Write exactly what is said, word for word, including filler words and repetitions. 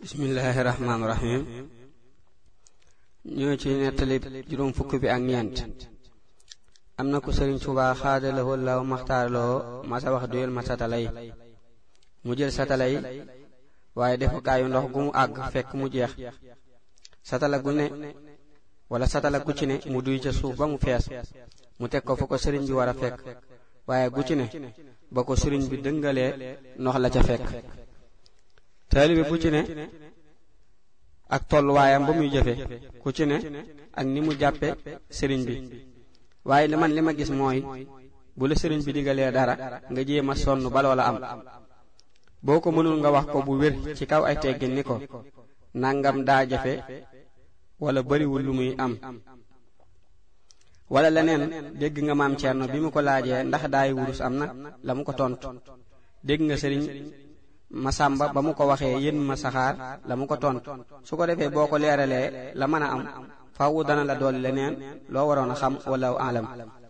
bismillahi rahmaani rahim ñoo ci nettali juróom fukk bi ak ñeent. am na ku Sëriñ Tuubaa xaadalawoo law maxtaaraloo masa wax duyel ma satalay mu jël satalay waaye defukaayu ndox gu mu àgg fekk mu jeex satala gu ne wala satala gu ci ne mu duy ca suuf ba mu fees mu teg ko fa ko sëriñ bi war a fekk waaye gu ci ne ba ko sëriñ bi dëngalee ndox la ca fekk. taalibe bu ci ne ak tolluwaayam ba muy jëfe ku ci ne ak ni mu jàppe sëriñ bi waaye li man li ma gis mooy bu la sëriñ bi digalee dara nga jéem a sonn ba loola am boo ko mënul nga wax ko bu wér ci kaw ay teggin ni ko nangam daa jafe wala bariwul lu muy am. wala leneen dégg nga maam Cerno bi mu ko laajee ndax daay wurus am na la mu ko tontu dégg nga sëriñ Masamba ba mu ko waxee yéen ma saxaar la mu ko tontu su ko defee boo ko leeralee la mën a am faawu dana la dool leneen loo waroon a xam wala alam.